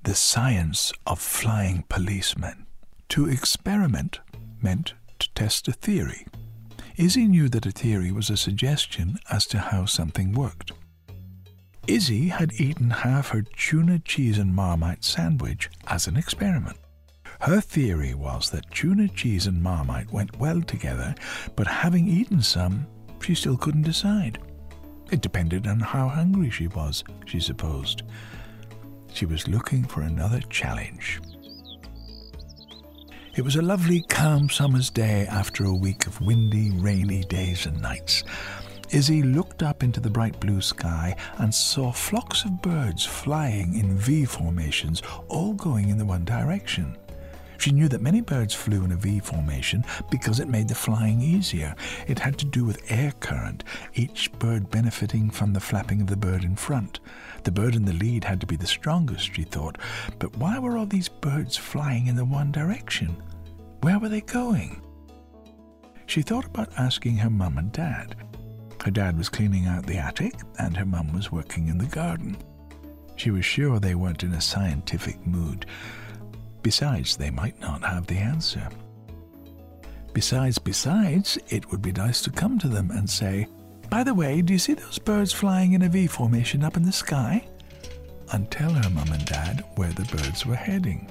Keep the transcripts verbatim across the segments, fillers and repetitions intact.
the science of flying policemen. To experiment meant to test a theory. Izzy knew that a theory was a suggestion as to how something worked. Izzy had eaten half her tuna, cheese and Marmite sandwich as an experiment. Her theory was that tuna, cheese and Marmite went well together, but having eaten some, she still couldn't decide. It depended on how hungry she was, she supposed. She was looking for another challenge. It was a lovely, calm summer's day after a week of windy, rainy days and nights. Izzy looked up into the bright blue sky and saw flocks of birds flying in V formations, all going in the one direction. She knew that many birds flew in a V formation because it made the flying easier. It had to do with air current, each bird benefiting from the flapping of the bird in front. The bird in the lead had to be the strongest, she thought. But why were all these birds flying in the one direction? Where were they going? She thought about asking her mum and dad. Her dad was cleaning out the attic, and her mum was working in the garden. She was sure they weren't in a scientific mood. Besides, they might not have the answer. Besides, besides, it would be nice to come to them and say, "By the way, do you see those birds flying in a V formation up in the sky?" and tell her mum and dad where the birds were heading.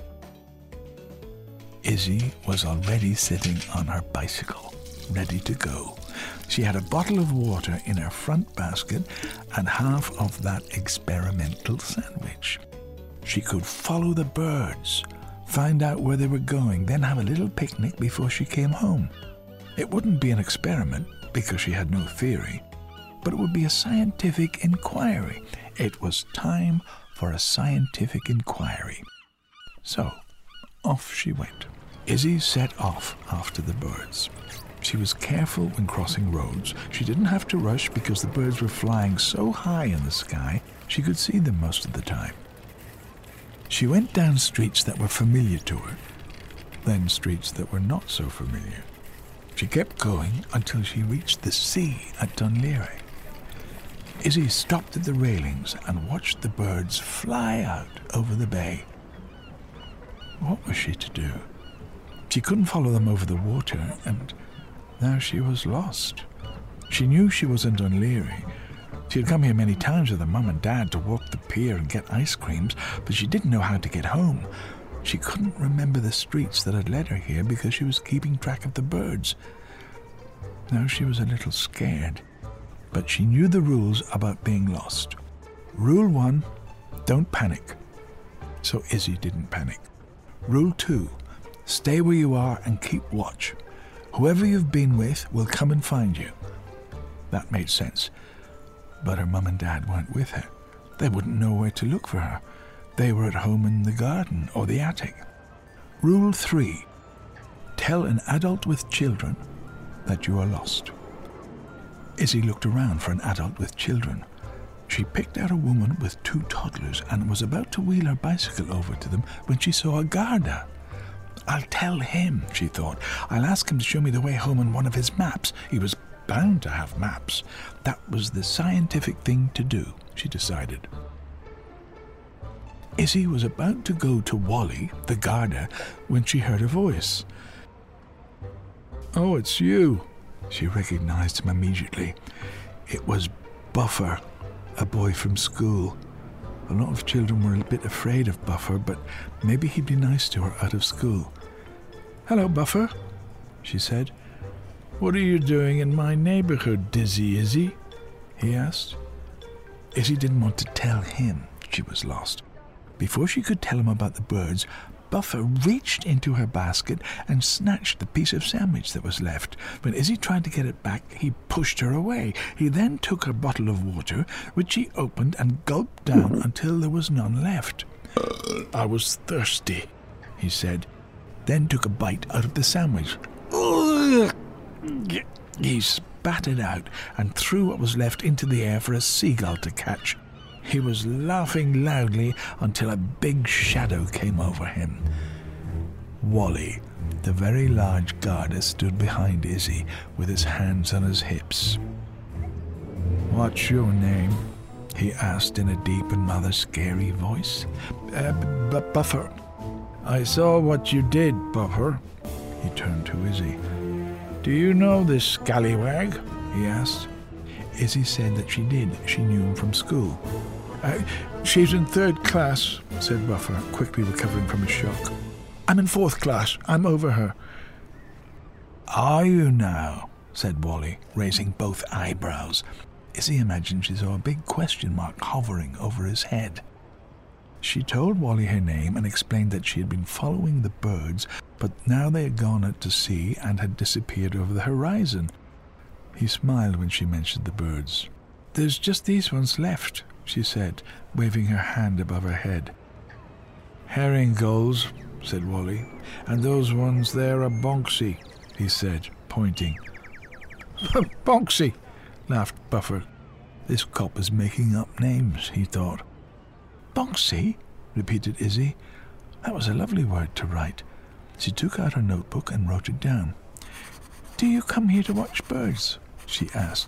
Izzy was already sitting on her bicycle, ready to go. She had a bottle of water in her front basket and half of that experimental sandwich. She could follow the birds, find out where they were going, then have a little picnic before she came home. It wouldn't be an experiment because she had no theory, but it would be a scientific inquiry. It was time for a scientific inquiry. So, off she went. Izzy set off after the birds. She was careful when crossing roads. She didn't have to rush because the birds were flying so high in the sky she could see them most of the time. She went down streets that were familiar to her, then streets that were not so familiar. She kept going until she reached the sea at Dunleary. Izzy stopped at the railings and watched the birds fly out over the bay. What was she to do? She couldn't follow them over the water, and now she was lost. She knew she was in Dunleary. She had come here many times with her mum and dad to walk the pier and get ice creams, but she didn't know how to get home. She couldn't remember the streets that had led her here because she was keeping track of the birds. Now she was a little scared, but she knew the rules about being lost. Rule one, don't panic. So Izzy didn't panic. Rule two, stay where you are and keep watch. Whoever you've been with will come and find you. That made sense. But her mum and dad weren't with her. They wouldn't know where to look for her. They were at home in the garden or the attic. Rule three, tell an adult with children that you are lost. Izzy looked around for an adult with children. She picked out a woman with two toddlers and was about to wheel her bicycle over to them when she saw a Garda. I'll tell him, she thought. I'll ask him to show me the way home on one of his maps. He was bound to have maps. That was the scientific thing to do, she decided. Izzy was about to go to Wally, the Garda, when she heard a voice. "Oh, it's you." She recognized him immediately. It was Buffer, a boy from school. A lot of children were a bit afraid of Buffer, but maybe he'd be nice to her out of school. "Hello, Buffer," she said. "What are you doing in my neighborhood, Dizzy Izzy?" he asked. Izzy didn't want to tell him she was lost. Before she could tell him about the birds, Buffer reached into her basket and snatched the piece of sandwich that was left. When Izzy tried to get it back, he pushed her away. He then took her bottle of water, which he opened and gulped down until there was none left. "I was thirsty," he said, then took a bite out of the sandwich. He spat it out and threw what was left into the air for a seagull to catch. He was laughing loudly until a big shadow came over him. Wally, the very large Garda, stood behind Izzy with his hands on his hips. "What's your name?" he asked in a deep and rather scary voice. Uh, but Buffer. I saw what you did, Buffer. He turned to Izzy. Do you know this scallywag? He asked. Izzy said that she did. She knew him from school. Uh, she's in third class, said Buffer, quickly recovering from his shock. I'm in fourth class. I'm over her. Are you now? Said Wally, raising both eyebrows. Izzy imagined she saw a big question mark hovering over his head. She told Wally her name and explained that she had been following the birds, but now they had gone out to sea and had disappeared over the horizon. He smiled when she mentioned the birds. There's just these ones left, she said, waving her hand above her head. Herring gulls, said Wally, and those ones there are bonksy, he said, pointing. Bonksy, laughed Buffer. This cop is making up names, he thought. Bonksy, repeated Izzy. That was a lovely word to write. She took out her notebook and wrote it down. Do you come here to watch birds? She asked.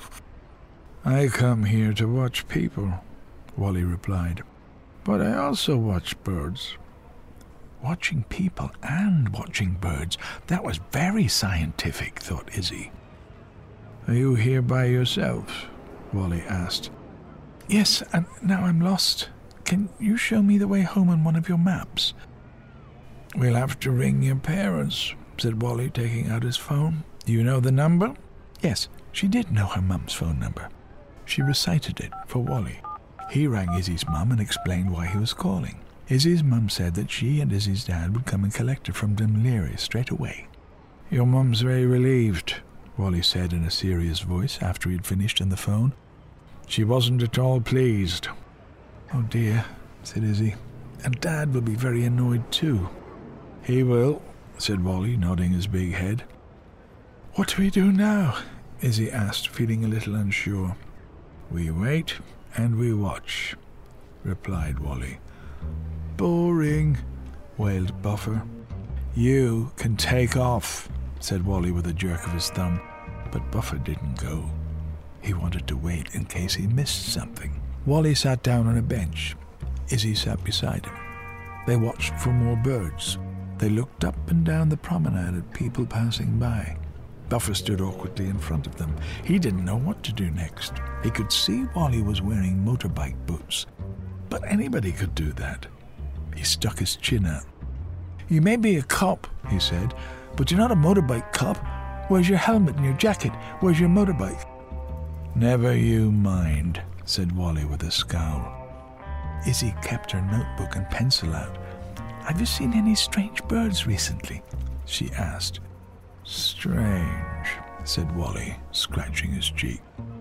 I come here to watch people, Wally replied. But I also watch birds. Watching people and watching birds, that was very scientific, thought Izzy. Are you here by yourself? Wally asked. Yes, and now I'm lost. Can you show me the way home on one of your maps? We'll have to ring your parents, said Wally, taking out his phone. Do you know the number? Yes, she did know her mum's phone number. She recited it for Wally. He rang Izzy's mum and explained why he was calling. Izzy's mum said that she and Izzy's dad would come and collect her from Dunleary straight away. Your mum's very relieved, Wally said in a serious voice after he had finished on the phone. She wasn't at all pleased. Oh dear, said Izzy, and Dad will be very annoyed too. He will, said Wally, nodding his big head. What do we do now? Izzy asked, feeling a little unsure. We wait and we watch, replied Wally. Boring, wailed Buffer. You can take off, said Wally with a jerk of his thumb, but Buffer didn't go. He wanted to wait in case he missed something. Wally sat down on a bench. Izzy sat beside him. They watched for more birds. They looked up and down the promenade at people passing by. Buffer stood awkwardly in front of them. He didn't know what to do next. He could see Wally was wearing motorbike boots, but anybody could do that. He stuck his chin out. You may be a cop, he said, but you're not a motorbike cop. Where's your helmet and your jacket? Where's your motorbike? Never you mind, said Wally with a scowl. Izzy kept her notebook and pencil out. Have you seen any strange birds recently? She asked. Strange, said Wally, scratching his cheek.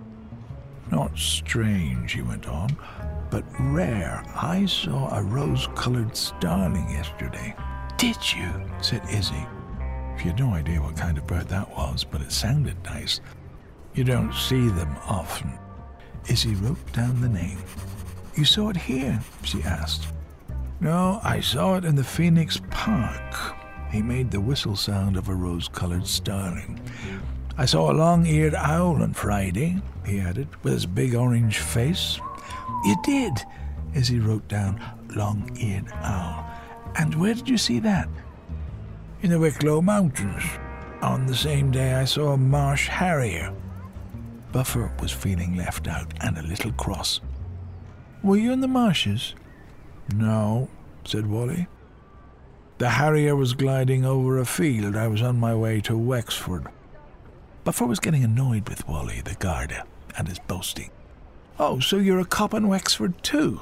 Not strange, he went on, but rare. I saw a rose-coloured starling yesterday. Did you? Said Izzy. She had no idea what kind of bird that was, but it sounded nice. You don't see them often. Izzy wrote down the name. You saw it here? She asked. No, I saw it in the Phoenix Park. He made the whistle sound of a rose-coloured starling. I saw a long-eared owl on Friday, he added, with his big orange face. You did, Izzy wrote down, long-eared owl. And where did you see that? In the Wicklow Mountains. On the same day I saw a marsh harrier. Buffer was feeling left out and a little cross. Were you in the marshes? No, said Wally. The harrier was gliding over a field. I was on my way to Wexford. Buffer was getting annoyed with Wally, the Garda, and his boasting. Oh, so you're a cop in Wexford too?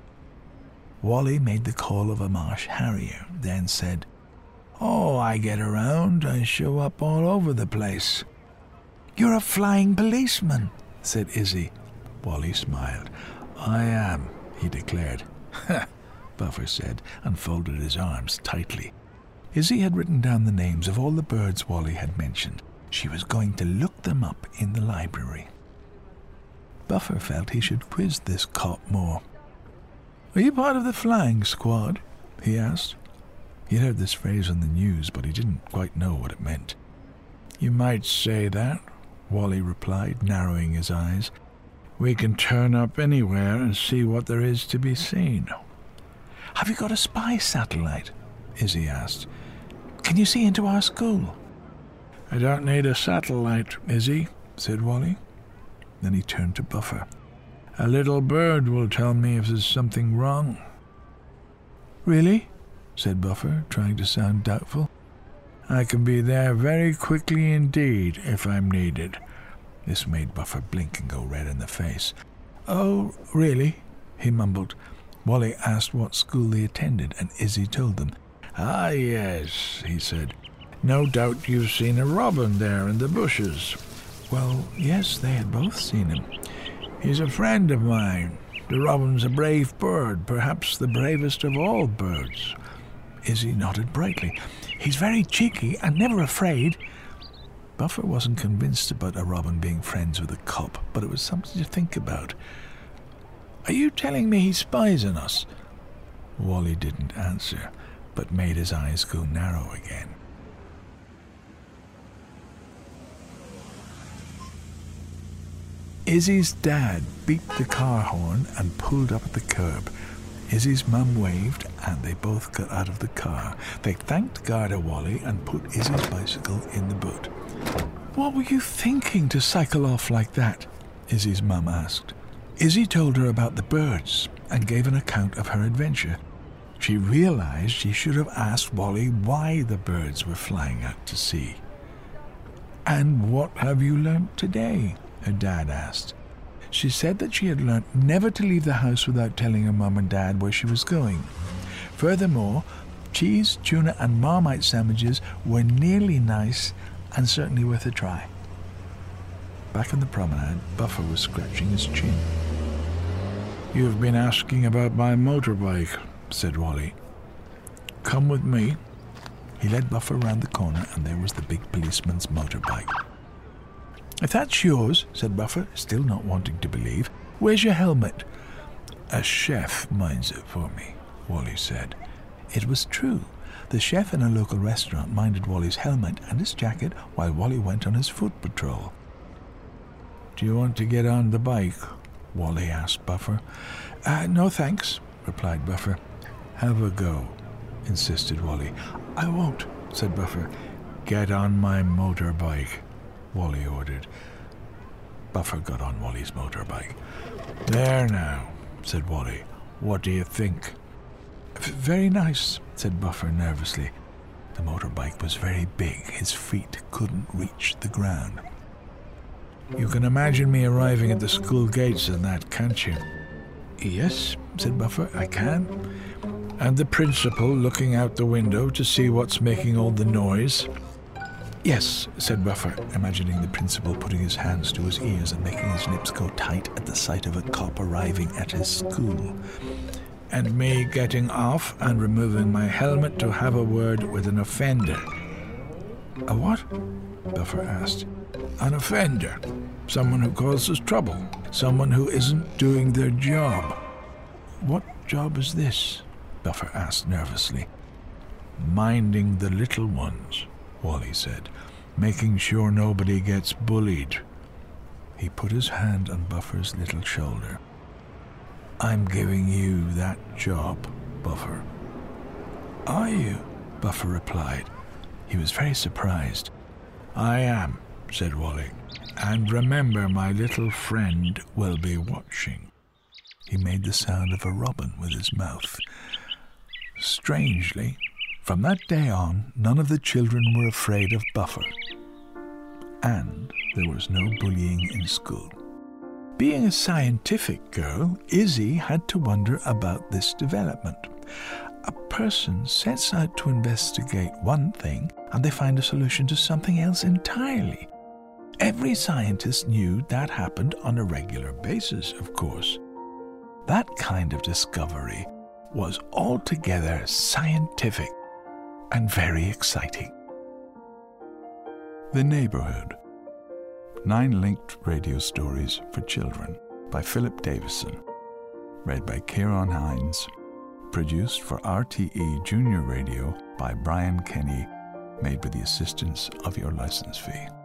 Wally made the call of a marsh harrier, then said, Oh, I get around. I show up all over the place. You're a flying policeman, said Izzy. Wally smiled. I am, he declared. Ha, Buffer said, and folded his arms tightly. Izzy had written down the names of all the birds Wally had mentioned. She was going to look them up in the library. Buffer felt he should quiz this cop more. Are you part of the flying squad? He asked. He'd heard this phrase on the news, but he didn't quite know what it meant. You might say that, Wally replied, narrowing his eyes. We can turn up anywhere and see what there is to be seen. "Have you got a spy satellite?" Izzy asked. "Can you see into our school?" "I don't need a satellite, Izzy," said Wally. Then he turned to Buffer. "A little bird will tell me if there's something wrong." "Really?" said Buffer, trying to sound doubtful. "I can be there very quickly indeed if I'm needed." This made Buffer blink and go red in the face. "Oh, really?" he mumbled. Wally asked what school they attended, and Izzy told them. "Ah, yes," he said. "No doubt you've seen a robin there in the bushes." Well, yes, they had both seen him. "He's a friend of mine. The robin's a brave bird, perhaps the bravest of all birds." Izzy nodded brightly. "He's very cheeky and never afraid." Buffer wasn't convinced about a robin being friends with a cop, but it was something to think about. "Are you telling me he spies on us?" Wally didn't answer, but made his eyes go narrow again. Izzy's dad beat the car horn and pulled up at the curb. Izzy's mum waved, and they both got out of the car. They thanked Garda Wally and put Izzy's bicycle in the boot. "What were you thinking to cycle off like that?" Izzy's mum asked. Izzy told her about the birds and gave an account of her adventure. She realized she should have asked Wally why the birds were flying out to sea. "And what have you learnt today?" her dad asked. She said that she had learnt never to leave the house without telling her mum and dad where she was going. Furthermore, cheese, tuna and Marmite sandwiches were nearly nice and certainly worth a try. Back on the promenade, Buffer was scratching his chin. "You've been asking about my motorbike," said Wally. "Come with me." He led Buffer round the corner, and there was the big policeman's motorbike. "If that's yours," said Buffer, still not wanting to believe, "where's your helmet?" "A chef minds it for me," Wally said. It was true. The chef in a local restaurant minded Wally's helmet and his jacket while Wally went on his foot patrol. "Do you want to get on the bike?" Wally asked Buffer. Uh, no thanks," replied Buffer. "Have a go," insisted Wally. "I won't," said Buffer. "Get on my motorbike," Wally ordered. Buffer got on Wally's motorbike. "There now," said Wally. "What do you think?" "Very nice," said Buffer nervously. The motorbike was very big. His feet couldn't reach the ground. "You can imagine me arriving at the school gates in that, can't you?" "Yes," said Buffer, "I can." "And the principal looking out the window to see what's making all the noise?" "Yes," said Buffer, imagining the principal putting his hands to his ears and making his lips go tight at the sight of a cop arriving at his school. "And me getting off and removing my helmet to have a word with an offender." "A what?" Buffer asked. "An offender. Someone who causes trouble. Someone who isn't doing their job." "What job is this?" Buffer asked nervously. "Minding the little ones," Wally said. "Making sure nobody gets bullied." He put his hand on Buffer's little shoulder. "I'm giving you that job, Buffer." "Are you?" Buffer replied. He was very surprised. "I am," said Wally. "And remember, my little friend will be watching." He made the sound of a robin with his mouth. Strangely, from that day on, none of the children were afraid of Buffer. And there was no bullying in school. Being a scientific girl, Izzy had to wonder about this development. A person sets out to investigate one thing, and they find a solution to something else entirely. Every scientist knew that happened on a regular basis, of course. That kind of discovery was altogether scientific and very exciting. The Neighborhood. Nine linked radio stories for children by Philip Davison. Read by Kieran Hines. Produced for R T E Junior Radio by Brian Kenny. Made with the assistance of your license fee.